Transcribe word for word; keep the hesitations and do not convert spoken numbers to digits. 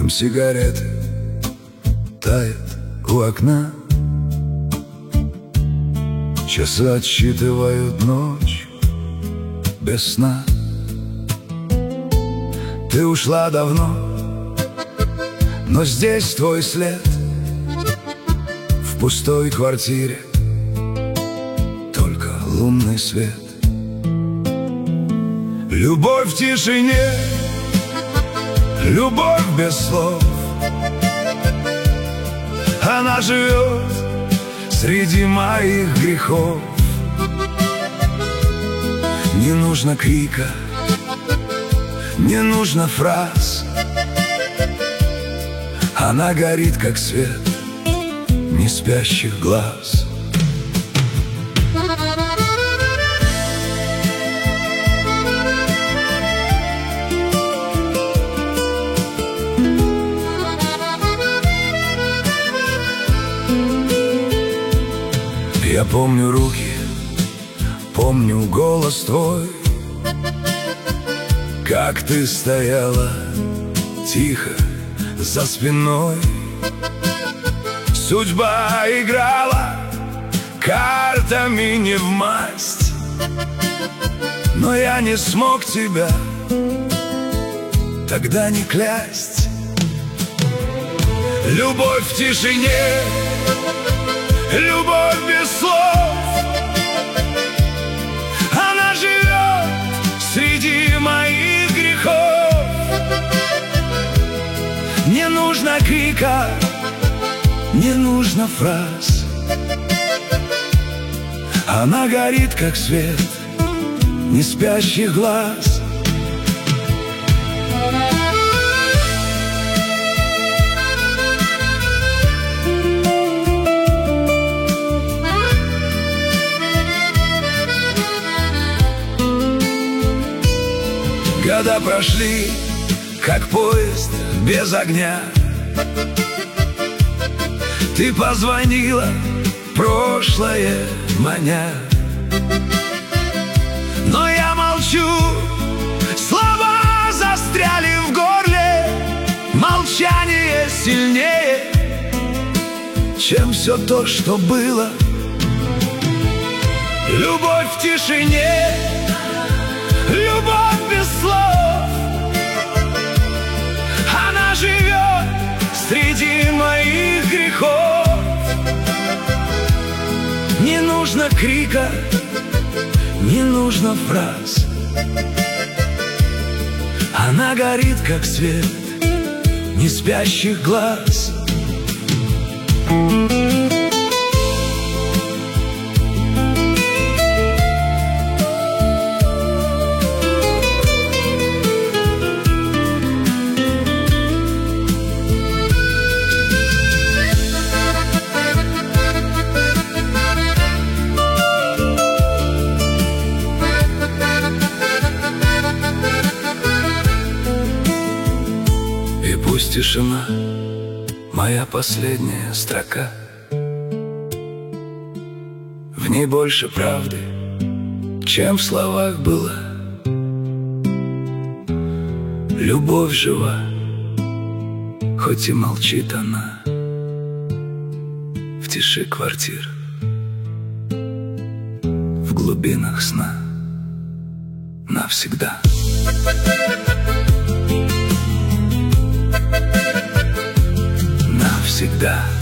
Дым сигареты тает у окна. Часы отсчитывают ночь без сна. Ты ушла давно, но здесь твой след. В пустой квартире только лунный свет. Любовь в тишине, любовь без слов. Она живет среди моих грехов. Не нужно крика, не нужно фраз. Она горит, как свет неспящих глаз. Я помню руки, помню голос твой, как ты стояла тихо за спиной. Судьба играла картами не в масть, но я не смог тебя тогда не клясть. Любовь в тишине, любовь без слов. Она живет среди моих грехов. Не нужно крика, не нужно фраз. Она горит, как свет неспящих глаз. Года прошли, как поезд без огня. Ты позвонила, прошлое маня. Но я молчу, слова застряли в горле. Молчание сильнее, чем все то, что было. Любовь в тишине, любовь без слов. Она живет среди моих грехов. Не нужно крика, не нужно фраз. Она горит, как свет неспящих глаз. Пусть тишина моя последняя строка. В ней больше правды, чем в словах была. Любовь жива, хоть и молчит она в тиши квартир, в глубинах сна навсегда. Навсегда.